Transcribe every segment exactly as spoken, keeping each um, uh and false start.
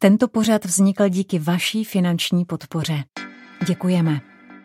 Tento pořad vznikl díky vaší finanční podpoře. Děkujeme.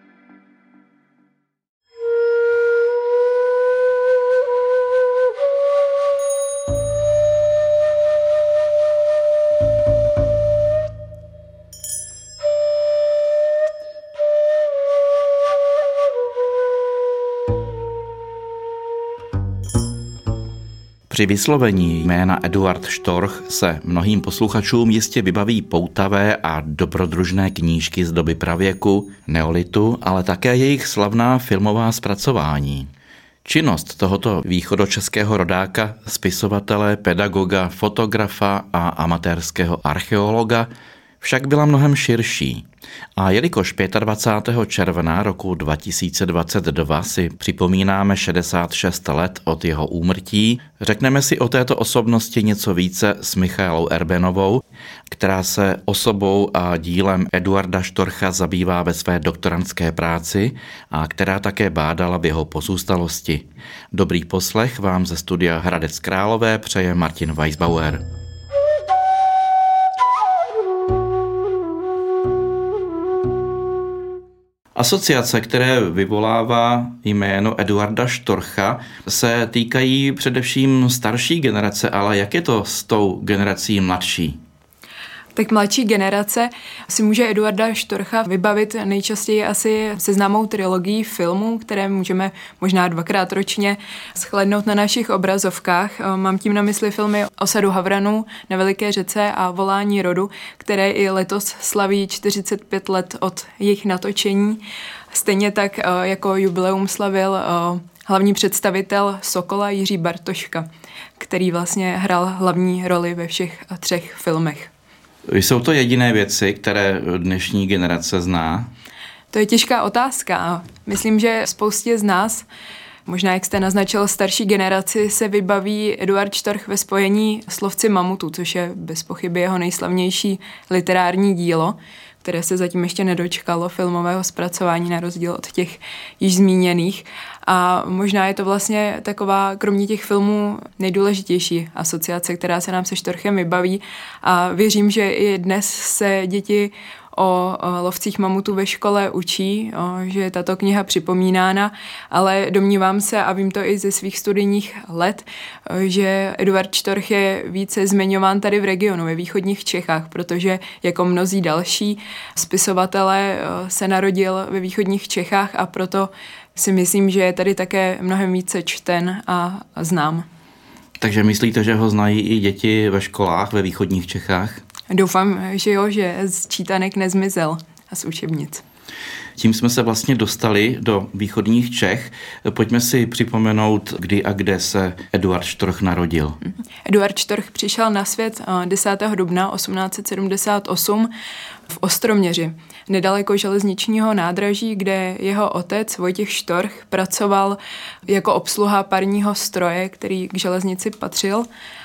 Při vyslovení jména Eduard Štorch se mnohým posluchačům jistě vybaví poutavé a dobrodružné knížky z doby pravěku, neolitu, ale také jejich slavná filmová zpracování. Činnost tohoto východočeského rodáka, spisovatele, pedagoga, fotografa a amatérského archeologa však byla mnohem širší. A jelikož dvacátého pátého června roku dva tisíce dvacet dva si připomínáme šedesát šest let od jeho úmrtí, řekneme si o této osobnosti něco více s Michaelou Erbenovou, která se osobou a dílem Eduarda Štorcha zabývá ve své doktorandské práci a která také bádala v jeho pozůstalosti. Dobrý poslech vám ze studia Hradec Králové přeje Martin Weisbauer. Asociace, které vyvolává jméno Eduarda Štorcha, se týkají především starší generace, ale jak je to s tou generací mladší? Tak mladší generace si může Eduarda Štorcha vybavit nejčastěji asi se známou trilogií filmů, které můžeme možná dvakrát ročně shlédnout na našich obrazovkách. Mám tím na mysli filmy Osadu Havranů, Na veliké řece a Volání rodu, které i letos slaví čtyřicet pět let od jejich natočení. Stejně tak jako jubileum slavil hlavní představitel Sokola Jiří Bartoška, který vlastně hrál hlavní roli ve všech třech filmech. Jsou to jediné věci, které dnešní generace zná? To je těžká otázka. Myslím, že spoustě z nás, možná jak jste naznačil, starší generaci se vybaví Eduard Štorch ve spojení s Lovci mamutů, což je bez pochyby jeho nejslavnější literární dílo, které se zatím ještě nedočkalo filmového zpracování na rozdíl od těch již zmíněných. A možná je to vlastně taková, kromě těch filmů, nejdůležitější asociace, která se nám se Štorchem vybaví. A věřím, že i dnes se děti o lovcích mamutů ve škole učí, o, že je tato kniha připomínána, ale domnívám se, a vím to i ze svých studijních let, že Eduard Štorch je více zmiňován tady v regionu, ve východních Čechách, protože jako mnozí další spisovatelé se narodil ve východních Čechách a proto si myslím, že je tady také mnohem více čten a znám. Takže myslíte, že ho znají i děti ve školách ve východních Čechách? Doufám, že jo, že z čítanek nezmizel a z učebnic. Tím jsme se vlastně dostali do východních Čech. Pojďme si připomenout, kdy a kde se Eduard Štorch narodil. Eduard Štorch přišel na svět desátého dubna osmnáct set sedmdesát osm v Ostroměři, nedaleko železničního nádraží, kde jeho otec Vojtěch Štorch pracoval jako obsluha parního stroje, který k železnici patřil.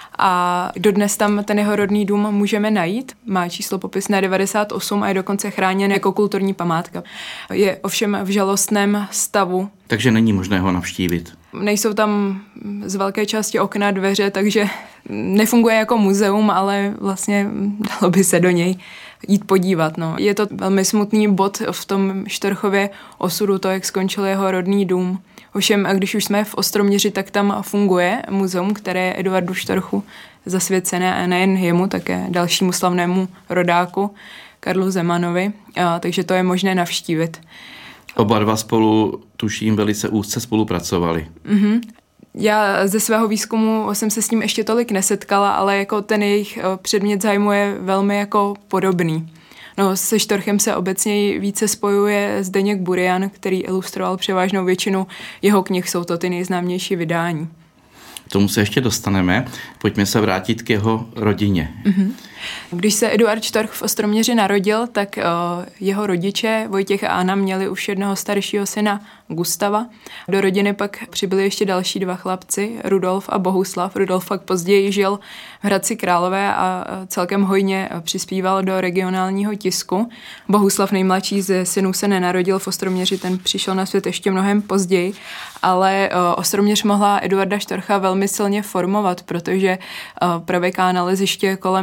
A dodnes tam ten jeho rodný dům můžeme najít. Má číslo popisné devadesát osm a je dokonce chráněn jako kulturní památka. Je ovšem v žalostném stavu. Takže není možné ho navštívit. Nejsou tam z velké části okna, dveře, takže nefunguje jako muzeum, ale vlastně dalo by se do něj jít podívat. No. Je to velmi smutný bod v tom Štorchově osudu, to, jak skončil jeho rodný dům. Ovšem, a když už jsme v Ostroměři, tak tam funguje muzeum, které je Eduardu Štorchu zasvěcené a nejen jemu, také dalšímu slavnému rodáku Karlu Zemanovi, a, takže to je možné navštívit. Oba dva spolu, tuším, velice úzce spolupracovali. Mhm. Já ze svého výzkumu jsem se s tím ještě tolik nesetkala, ale jako ten jejich předmět zájmu je velmi jako podobný. No, se Štorchem se obecně více spojuje Zdeněk Burian, který ilustroval převážnou většinu jeho knih, jsou to ty nejznámější vydání. K tomu se ještě dostaneme. Pojďme se vrátit k jeho rodině. Mm-hmm. Když se Eduard Štorch v Ostroměři narodil, tak uh, jeho rodiče Vojtěch a Anna měli už jednoho staršího syna Gustava. Do rodiny pak přibyli ještě další dva chlapci, Rudolf a Bohuslav. Rudolf pak později žil v Hradci Králové a celkem hojně přispíval do regionálního tisku. Bohuslav nejmladší ze synů se nenarodil v Ostroměři, ten přišel na svět ještě mnohem později, ale uh, Ostroměř mohla Eduarda Štorcha velmi silně formovat, protože uh, pravěká naleziště kolem obce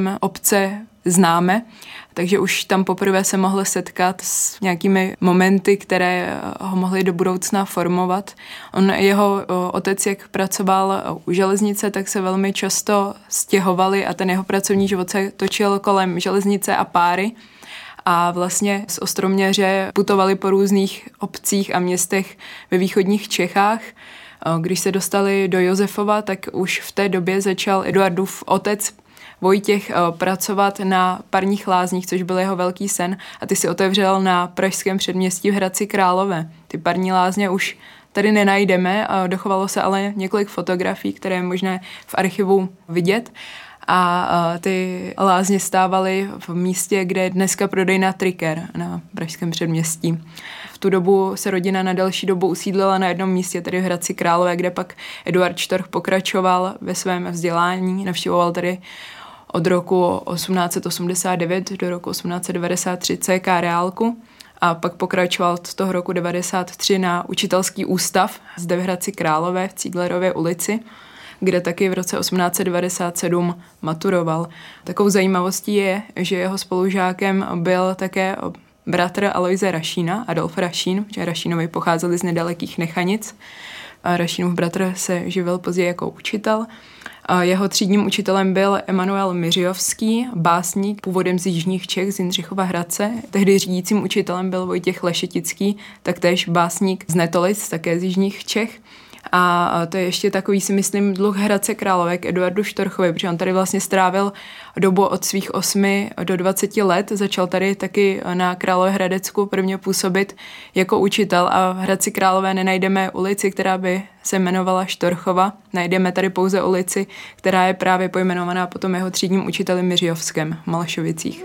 otce známe, takže už tam poprvé se mohl setkat s nějakými momenty, které ho mohly do budoucna formovat. On, jeho otec, jak pracoval u železnice, tak se velmi často stěhovali a ten jeho pracovní život se točil kolem železnice a páry. A vlastně z Ostroměře putovali po různých obcích a městech ve východních Čechách. Když se dostali do Josefova, tak už v té době začal Eduardův otec Vojtěch pracovat na parních lázních, což byl jeho velký sen, a ty si otevřel na pražském předměstí v Hradci Králové. Ty parní lázně už tady nenajdeme, dochovalo se ale několik fotografií, které je možné v archivu vidět. A ty lázně stávaly v místě, kde je dneska prodejna Triker na pražském předměstí. V tu dobu se rodina na delší dobu usídlila na jednom místě, tedy v Hradci Králové, kde pak Eduard Štorch pokračoval ve svém vzdělání. Navštěvoval tedy od roku osmnáct set osmdesát devět do roku osmnáct set devadesát tři C K reálku a pak pokračoval z toho roku devadesát tři na učitelský ústav zde v Hradci Králové v Cíglerově ulici, kde taky v roce osmnáct set devadesát sedm maturoval. Takovou zajímavostí je, že jeho spolužákem byl také bratr Alojze Rašína, Adolf Rašín, protože Rašínovi pocházeli z nedalekých Nechanic. A Rašínův bratr se živil později jako učitel. A jeho třídním učitelem byl Emanuel Miřijovský, básník původem z jižních Čech, z Jindřichova Hradce. Tehdy řídícím učitelem byl Vojtěch Lešetický, taktéž básník z Netolic, také z jižních Čech. A to je ještě takový, si myslím, dluh Hradce Králové k Eduardu Štorchovi, protože on tady vlastně strávil dobu od svých osmi do dvaceti let. Začal tady taky na Královéhradecku prvně působit jako učitel a v Hradci Králové nenajdeme ulici, která by se jmenovala Štorchova. Najdeme tady pouze ulici, která je právě pojmenovaná potom jeho třídním učitelem Miřijovském v Malešovicích.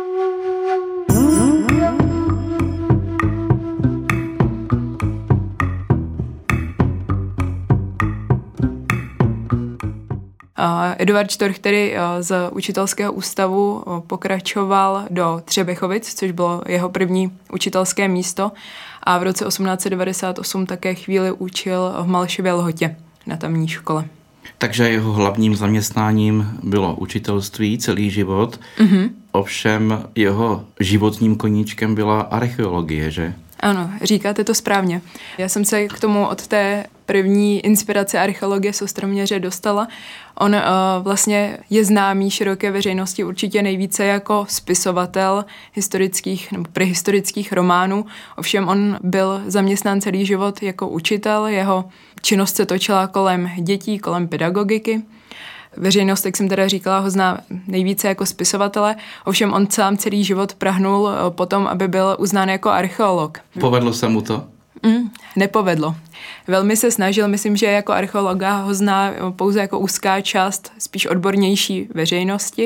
Eduard Štorch tedy z učitelského ústavu pokračoval do Třebechovic, což bylo jeho první učitelské místo, a v roce osmnáct set devadesát osm také chvíli učil v Malešově Lhotě na tamní škole. Takže jeho hlavním zaměstnáním bylo učitelství celý život, mm-hmm. ovšem jeho životním koníčkem byla archeologie, že? Ano, říkáte to správně. Já jsem se k tomu od té první inspirace archeologie z Ostroměře dostala. On uh, vlastně je známý široké veřejnosti určitě nejvíce jako spisovatel historických nebo prehistorických románů. Ovšem on byl zaměstnán celý život jako učitel, jeho činnost se točila kolem dětí, kolem pedagogiky. Veřejnost, jak jsem teda říkala, ho zná nejvíce jako spisovatele, ovšem on sám celý život prahnul potom, aby byl uznán jako archeolog. Povedlo se mu to? Mm, nepovedlo. Velmi se snažil, myslím, že jako archeologa ho zná pouze jako úzká část spíš odbornější veřejnosti,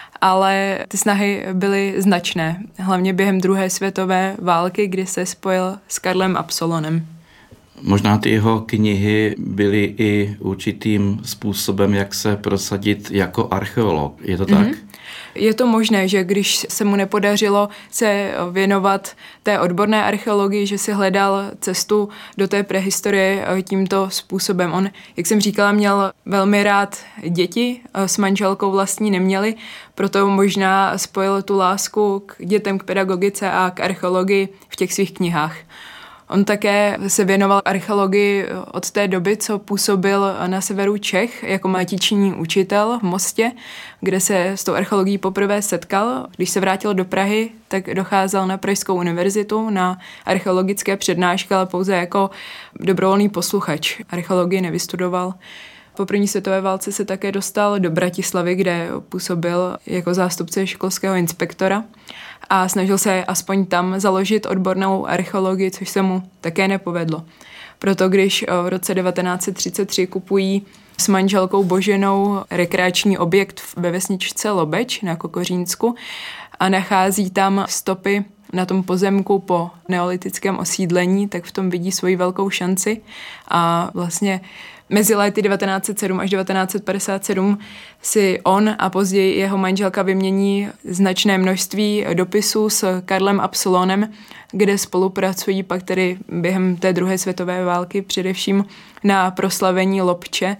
ale ty snahy byly značné, hlavně během druhé světové války, kdy se spojil s Karlem Absolonem. Možná ty jeho knihy byly i určitým způsobem, jak se prosadit jako archeolog. Je to tak? Mm-hmm. Je to možné, že když se mu nepodařilo se věnovat té odborné archeologii, že si hledal cestu do té prehistorie tímto způsobem. On, jak jsem říkala, měl velmi rád děti, s manželkou vlastní neměli, proto možná spojil tu lásku k dětem, k pedagogice a k archeologii v těch svých knihách. On také se věnoval archeologii od té doby, co působil na severu Čech jako matiční učitel v Mostě, kde se s tou archeologií poprvé setkal. Když se vrátil do Prahy, tak docházel na Pražskou univerzitu na archeologické přednášky, ale pouze jako dobrovolný posluchač. Archeologii nevystudoval. Po první světové válce se také dostal do Bratislavy, kde působil jako zástupce školského inspektora a snažil se aspoň tam založit odbornou archeologii, což se mu také nepovedlo. Proto když v roce devatenáct set třicet tři kupují s manželkou Boženou rekreační objekt ve vesničce Lobeč na Kokořínsku a nachází tam stopy na tom pozemku po neolitickém osídlení, tak v tom vidí svoji velkou šanci a vlastně mezi lety devatenáct set sedm až devatenáct set padesát sedm si on a později jeho manželka vymění značné množství dopisů s Karlem Absolonem, kde spolupracují pak tedy během té druhé světové války především na proslavení Lobče,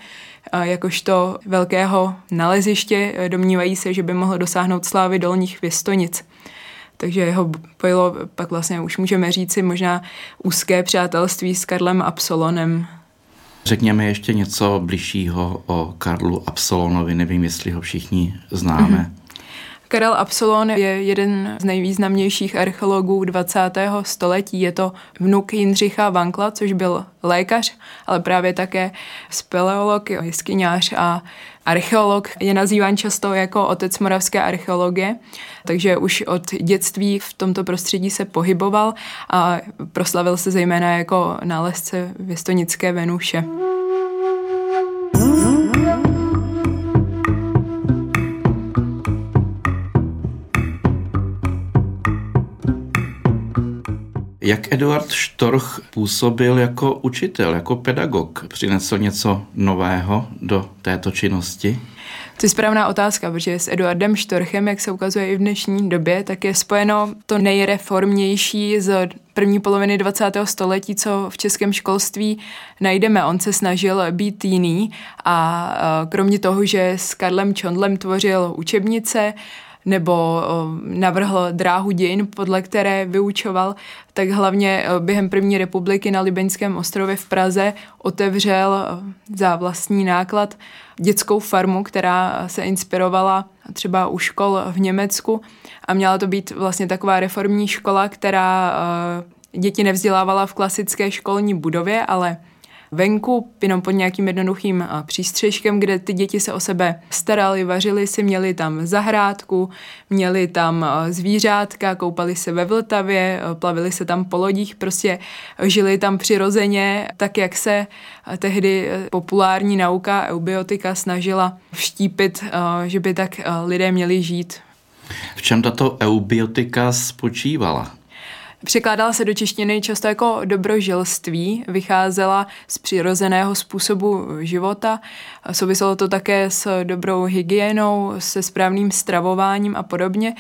jakožto velkého naleziště. Domnívají se, že by mohl dosáhnout slávy Dolních Věstonic. Takže jeho pojilo pak vlastně už můžeme říci možná úzké přátelství s Karlem Absolonem. Řekněme ještě něco bližšího o Karlu Absolonovi, nevím, jestli ho všichni známe. Mm-hmm. Karel Absolon je jeden z nejvýznamnějších archeologů dvacátého století. Je to vnuk Jindřicha Wankla, což byl lékař, ale právě také speleolog, jeskyňář a archeolog. Je nazýván často jako otec moravské archeologie, takže už od dětství v tomto prostředí se pohyboval a proslavil se zejména jako nálezce věstonické Venuše. Jak Eduard Štorch působil jako učitel, jako pedagog? Přinesl něco nového do této činnosti? To je správná otázka, protože s Eduardem Štorchem, jak se ukazuje i v dnešní době, tak je spojeno to nejreformnější z první poloviny dvacátého století, co v českém školství najdeme. On se snažil být jiný a kromě toho, že s Karlem Čondlem tvořil učebnice, nebo navrhl dráhu dějin, podle které vyučoval, tak hlavně během první republiky na Libeňském ostrově v Praze otevřel za vlastní náklad dětskou farmu, která se inspirovala třeba u škol v Německu a měla to být vlastně taková reformní škola, která děti nevzdělávala v klasické školní budově, ale venku, jenom pod nějakým jednoduchým přístřeškem, kde ty děti se o sebe starali, vařili si, měli tam zahrádku, měli tam zvířátka, koupali se ve Vltavě, plavili se tam po lodích, prostě žili tam přirozeně, tak jak se tehdy populární nauka eubiotika snažila vštípit, že by tak lidé měli žít. V čem tato eubiotika spočívala? Překládala se do češtiny často jako dobrožilství, vycházela z přirozeného způsobu života, souviselo to také s dobrou hygienou, se správným stravováním a podobně.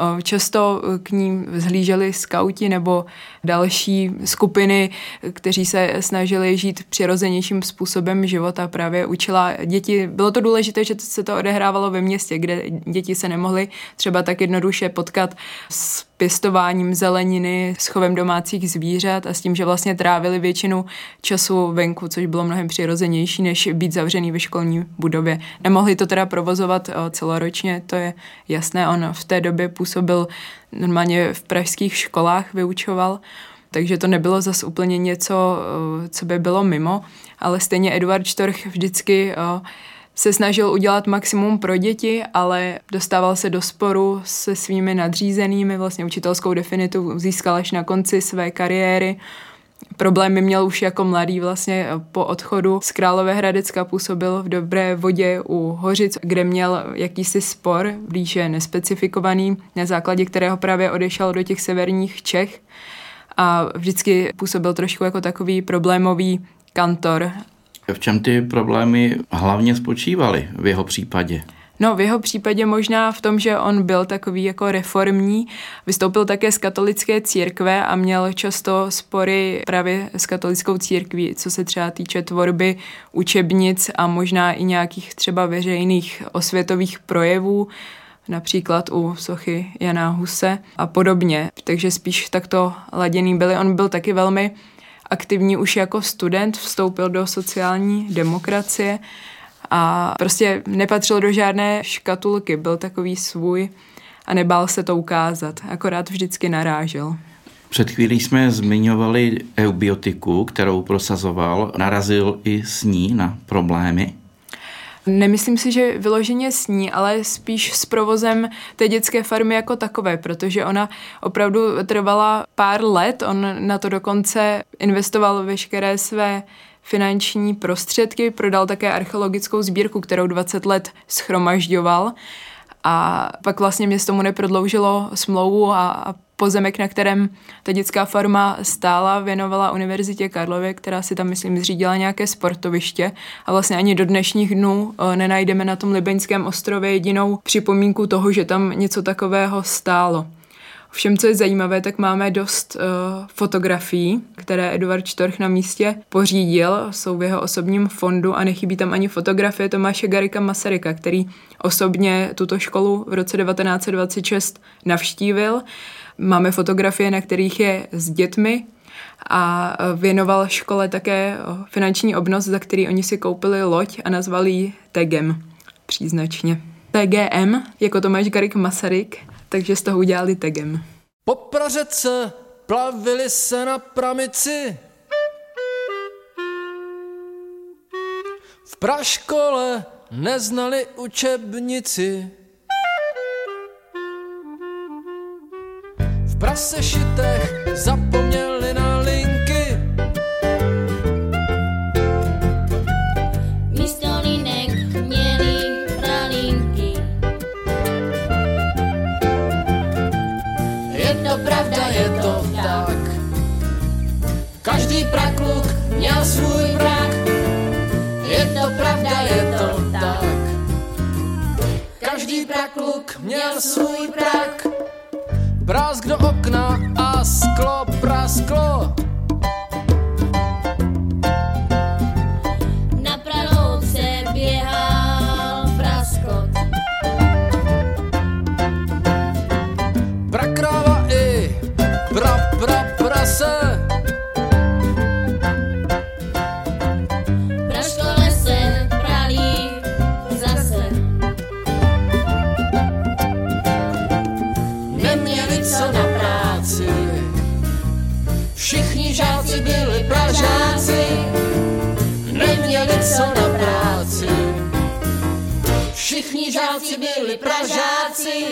Často k ní vzhlíželi skauti nebo další skupiny, kteří se snažili žít přirozenějším způsobem života, právě učila děti. Bylo to důležité, že se to odehrávalo ve městě, kde děti se nemohly třeba tak jednoduše potkat s pěstováním zeleniny, s chovem domácích zvířat a s tím, že vlastně trávili většinu času venku, což bylo mnohem přirozenější, než být zavřený ve školní budově. Nemohli to teda provozovat celoročně, to je jasné. On v té době působil normálně v pražských školách, vyučoval, takže to nebylo zas úplně něco, co by bylo mimo, ale stejně Eduard Štorch vždycky se snažil udělat maximum pro děti, ale dostával se do sporu se svými nadřízenými, vlastně učitelskou definitu získal až na konci své kariéry. Problémy měl už jako mladý, vlastně po odchodu z Královéhradecka působil v Dobré Vodě u Hořic, kde měl jakýsi spor, blíže nespecifikovaný, na základě kterého právě odešel do těch severních Čech a vždycky působil trošku jako takový problémový kantor. V čem ty problémy hlavně spočívaly v jeho případě? No, v jeho případě možná v tom, že on byl takový jako reformní, vystoupil také z katolické církve a měl často spory právě s katolickou církví, co se třeba týče tvorby učebnic a možná i nějakých třeba veřejných osvětových projevů, například u sochy Jana Huse a podobně. Takže spíš takto laděný byli. On byl taky velmi aktivní už jako student, vstoupil do sociální demokracie a prostě nepatřil do žádné škatulky, byl takový svůj a nebál se to ukázat, akorát vždycky narážel. Před chvílí jsme zmiňovali eubiotiku, kterou prosazoval, narazil i s ní na problémy. Nemyslím si, že vyloženě s ní, ale spíš s provozem té dětské farmy jako takové, protože ona opravdu trvala pár let, on na to dokonce investoval veškeré své finanční prostředky, prodal také archeologickou sbírku, kterou dvacet let shromažďoval a pak vlastně město mu neprodloužilo smlouvu a, a pozemek, na kterém ta dětská farma stála, věnovala Univerzitě Karlově, která si tam, myslím, zřídila nějaké sportoviště a vlastně ani do dnešních dnů nenajdeme na tom Libeňském ostrově jedinou připomínku toho, že tam něco takového stálo. Všem, co je zajímavé, tak máme dost uh, fotografií, které Eduard Štorch na místě pořídil, jsou v jeho osobním fondu a nechybí tam ani fotografie Tomáše Garrigua Masaryka, který osobně tuto školu v roce devatenáct set dvacet šest navštívil. Máme fotografie, na kterých je s dětmi a věnoval škole také finanční obnos, za který oni si koupili loď a nazvali ji Tegem příznačně. T G M jako Tomáš Garrigue Masaryk, takže z toho udělali Tegem. Po Pražece plavili se na pramici, v praškole neznali učebnici, v prasešitech zapomněli na linky, místo linek měli pralinky. Je to pravda, je to tak, každý prakluk měl svůj prak. Je to pravda, je to tak, každý prakluk měl svůj prak. Prásk do okna a sklo prasklo, Na pralouce běhal praskot. prakráva i pra pra prase, V praškole se prali zase. neměli co na práci, všichni žáci byli pražáci. Neměli co na práci, všichni žáci byli pražáci.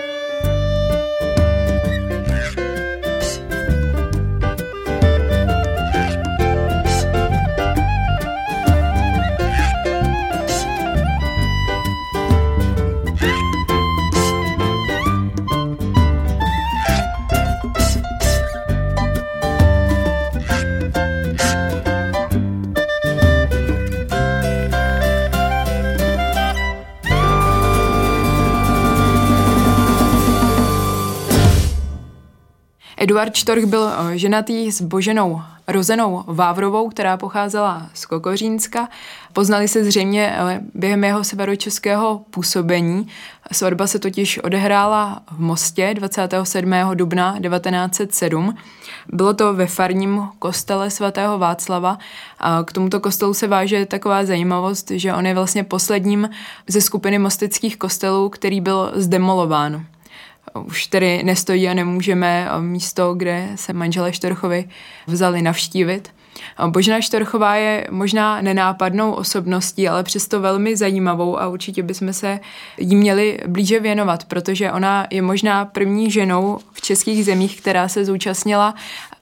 Eduard Štorch byl ženatý s Boženou Rozenou Vávrovou, která pocházela z Kokořínska. Poznali se zřejmě během jeho severočeského působení. Svatba se totiž odehrála v Mostě dvacátého sedmého dubna devatenáct set sedm. Bylo to ve farním kostele svatého Václava. A k tomuto kostelu se váže taková zajímavost, že on je vlastně posledním ze skupiny mosteckých kostelů, který byl zdemolován. Už tedy nestojí a nemůžeme místo, kde se manželé Štorchovi vzali navštívit. Božena Štorchová je možná nenápadnou osobností, ale přesto velmi zajímavou a určitě bychom se jí měli blíže věnovat, protože ona je možná první ženou v českých zemích, která se zúčastnila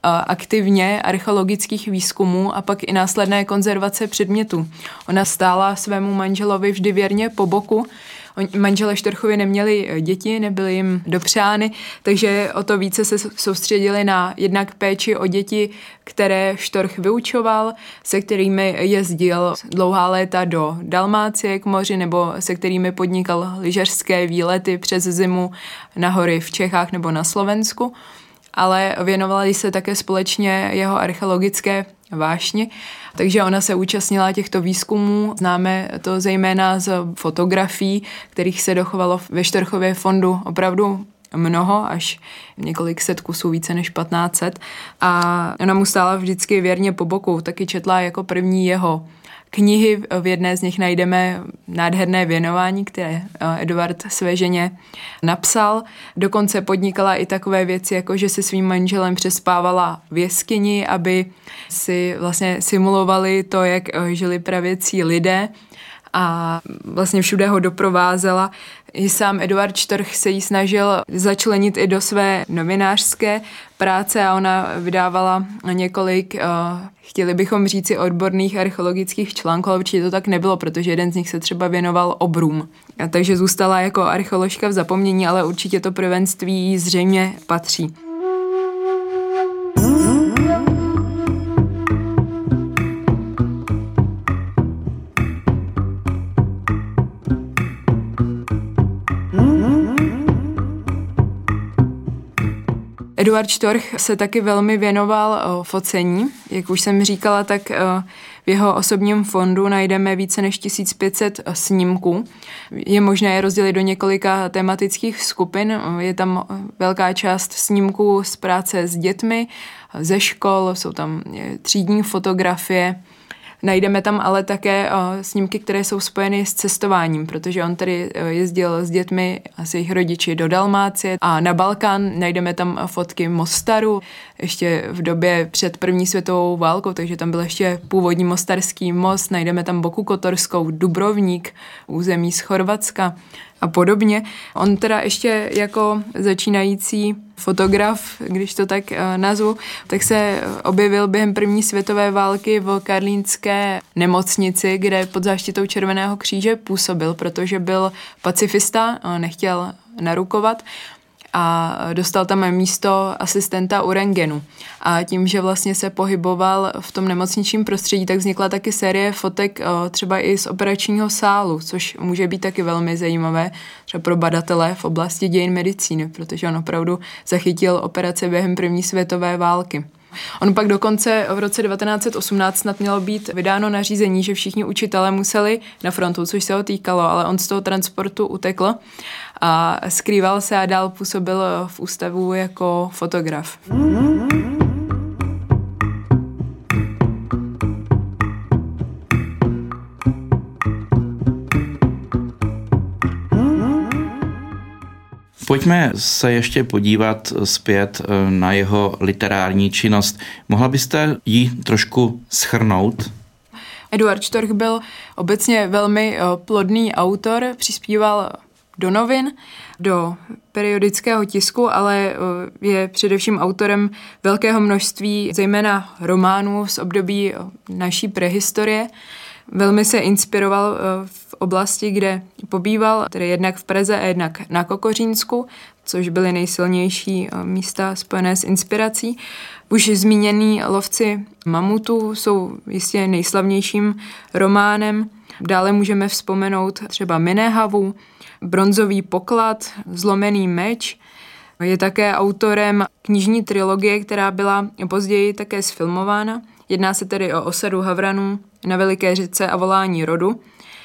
aktivně archeologických výzkumů a pak i následné konzervace předmětů. Ona stála svému manželovi vždy věrně po boku. Manželé Štorchovi neměli děti, nebyly jim dopřány, takže o to více se soustředili na jednak péči o děti, které Štorch vyučoval, se kterými jezdil dlouhá léta do Dalmácie k moři nebo se kterými podnikal lyžařské výlety přes zimu na hory v Čechách nebo na Slovensku, ale věnovali se také společně jeho archeologické vášni. Takže ona se účastnila těchto výzkumů. Známe to zejména z fotografií, kterých se dochovalo ve Štorchově fondu opravdu mnoho, až několik set kusů, více než patnáct set. A ona mu stála vždycky věrně po boku. Taky četla jako první jeho knihy. V jedné z nich najdeme nádherné věnování, které Eduard své ženě napsal. Dokonce podnikala i takové věci, jako že se svým manželem přespávala v jeskyni, aby si vlastně simulovali to, jak žili pravěcí lidé, a vlastně všude ho doprovázela. I sám Eduard Štorch se jí snažil začlenit i do své novinářské práce a ona vydávala několik, chtěli bychom říci, odborných archeologických článků, ale určitě to tak nebylo, protože jeden z nich se třeba věnoval obrům. A takže zůstala jako archeoložka v zapomnění, ale určitě to prvenství jí zřejmě patří. Eduard Štorch se taky velmi věnoval focení. Jak už jsem říkala, tak v jeho osobním fondu najdeme více než tisíc pět set snímků. Je možné je rozdělit do několika tematických skupin. Je tam velká část snímků z práce s dětmi, ze škol, jsou tam třídní fotografie. Najdeme tam ale také snímky, které jsou spojeny s cestováním, protože on tady jezdil s dětmi a s jejich rodiči do Dalmácie a na Balkán. Najdeme tam fotky Mostaru, ještě v době před první světovou válkou, takže tam byl ještě původní mostarský most. Najdeme tam Boku Kotorskou, Dubrovník, území z Chorvatska a podobně. On teda ještě jako začínající fotograf, když to tak nazvu, tak se objevil během první světové války v karlínské nemocnici, kde pod záštitou Červeného kříže působil, protože byl pacifista, nechtěl narukovat a dostal tam místo asistenta u rentgenu. A tím, že vlastně se pohyboval v tom nemocničním prostředí, tak vznikla taky série fotek třeba i z operačního sálu, což může být taky velmi zajímavé třeba pro badatele v oblasti dějin medicíny, protože on opravdu zachytil operace během první světové války. On pak dokonce v roce devatenáct set osmnáct snad mělo být vydáno nařízení, že všichni učitelé museli na frontu, což se ho týkalo, ale on z toho transportu utekl a skrýval se a dál působil v ústavu jako fotograf. Pojďme se ještě podívat zpět na jeho literární činnost. Mohla byste ji trošku shrnout? Eduard Štorch byl obecně velmi plodný autor, přispíval do novin, do periodického tisku, ale je především autorem velkého množství, zejména románů z období naší prehistorie. Velmi se inspiroval v oblasti, kde pobýval, tedy jednak v Praze a jednak na Kokořínsku, což byly nejsilnější místa spojené s inspirací. Už zmíněný Lovci mamutů jsou jistě nejslavnějším románem. Dále můžeme vzpomenout třeba Minehavu, Bronzový poklad, Zlomený meč. Je také autorem knižní trilogie, která byla později také sfilmována. Jedná se tedy o osadu Havranů na Veliké řece a volání rodu.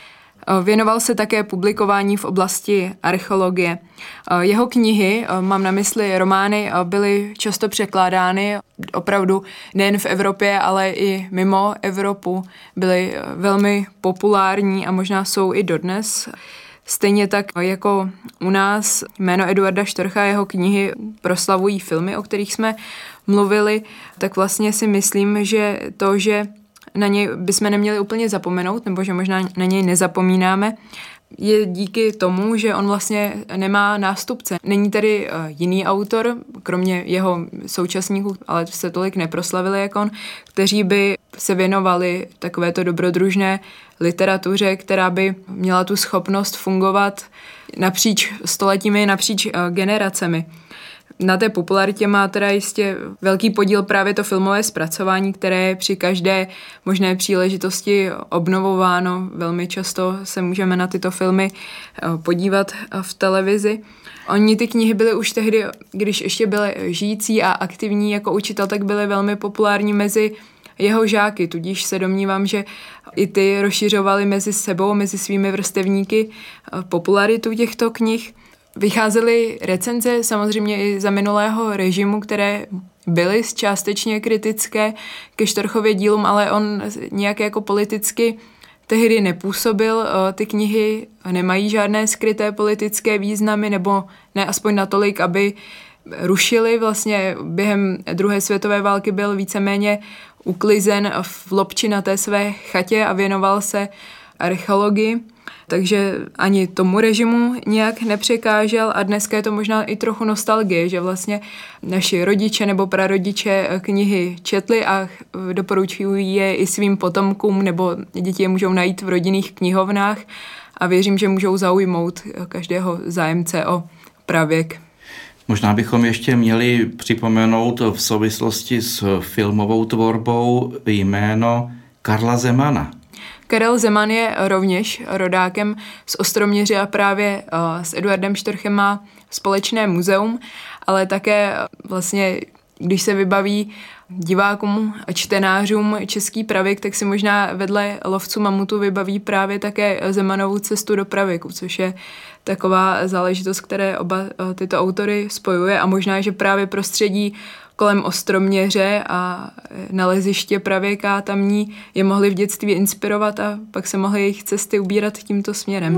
Věnoval se také publikování v oblasti archeologie. Jeho knihy, mám na mysli romány, byly často překládány opravdu nejen v Evropě, ale i mimo Evropu. Byly velmi populární a možná jsou i dodnes. Stejně tak jako u nás jméno Eduarda Štorcha a jeho knihy proslavují filmy, o kterých jsme mluvili, tak vlastně si myslím, že to, že na něj bychom neměli úplně zapomenout, nebo že možná na něj nezapomínáme, je díky tomu, že on vlastně nemá nástupce. Není tady jiný autor, kromě jeho současníků, ale se tolik neproslavili jako on, kteří by se věnovali takovéto dobrodružné literatuře, která by měla tu schopnost fungovat napříč stoletími, napříč generacemi. Na té popularitě má teda jistě velký podíl právě to filmové zpracování, které je při každé možné příležitosti obnovováno. Velmi často se můžeme na tyto filmy podívat v televizi. Oni ty knihy byly už tehdy, když ještě byly žijící a aktivní jako učitel, tak byly velmi populární mezi jeho žáky, tudíž se domnívám, že i ty rozšiřovaly mezi sebou, mezi svými vrstevníky popularitu těchto knih. Vycházely recenze samozřejmě i za minulého režimu, které byly částečně kritické ke Štorchově dílům, ale on nějak jako politicky tehdy nepůsobil. Ty knihy nemají žádné skryté politické významy, nebo ne aspoň natolik, aby rušily. Vlastně během druhé světové války byl víceméně uklizen v lopči na té své chatě a věnoval se archeologii. Takže ani tomu režimu nějak nepřekážel a dneska je to možná i trochu nostalgie, že vlastně naši rodiče nebo prarodiče knihy četli a doporučují je i svým potomkům nebo děti je můžou najít v rodinných knihovnách a věřím, že můžou zaujmout každého zájemce o pravěk. Možná bychom ještě měli připomenout v souvislosti s filmovou tvorbou jméno Karla Zemana. Karel Zeman je rovněž rodákem z Ostroměře a právě s Eduardem Štorchem má společné muzeum ale také vlastně, když se vybaví divákům a čtenářům český pravěk, tak si možná vedle Lovců mamutu vybaví právě také Zemanovu cestu do pravěku, což je taková záležitost, které oba tyto autory spojuje a možná, že právě prostředí kolem Ostroměře a naleziště pravěka tamní je mohli v dětství inspirovat a pak se mohly jejich cesty ubírat tímto směrem.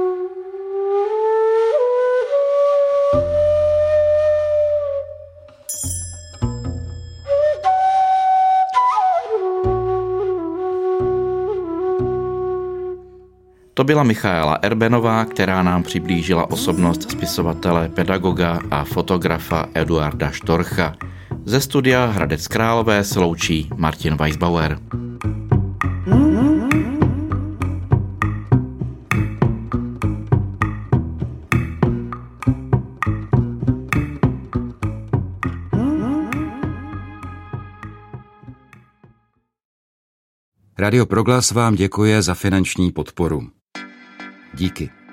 To byla Michaela Erbenová, která nám přiblížila osobnost spisovatele, pedagoga a fotografa Eduarda Štorcha. Ze studia Hradec Králové se loučí Martin Weisbauer. Radio Proglas vám děkuje za finanční podporu. Díky.